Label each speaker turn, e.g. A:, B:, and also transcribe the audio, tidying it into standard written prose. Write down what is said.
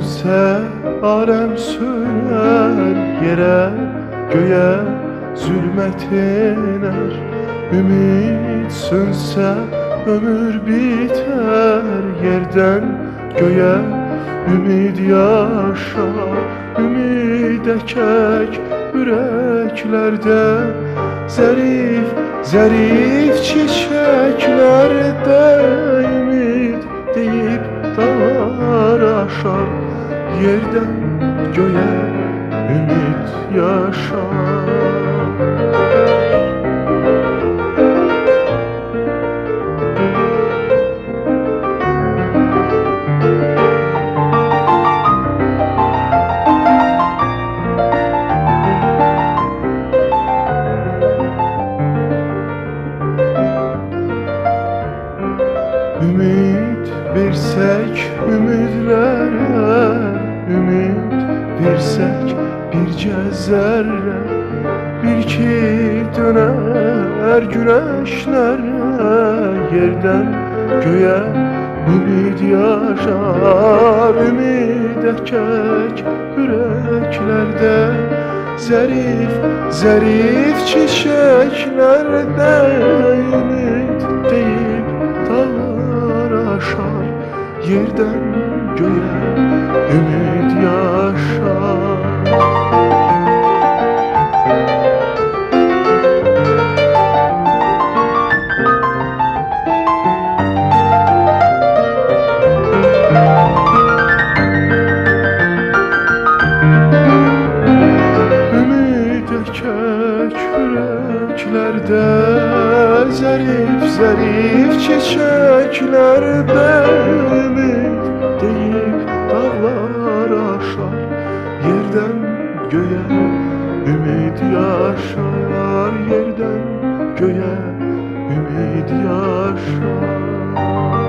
A: sönse alem söner, yere göğe zulmet iner. Ümit sönse ömür biter, yerden göğe ümid yaşar. Ümid ekek yüreklerde, zerif zerif çiçeklerde. Ümid deyip dağlar aşar, yerden göğe ümit yaşar. Ümit versek ümidlere, ümit versek birce zerre, bil ki döner güneşlere. Yerden göğe ümid yaşar, ümid ekek yüreklerde, zerif zerif çiçeklerde. Ümit deyip dağlar aşar, yerden göğe ümid yaşar. Ümid ekek yüreklerde, zerif zerif çiçeklerde. Ümid deyip dağlar aşar, yerden göğe ümid yaşar. Yerden göğe ümid yaşar.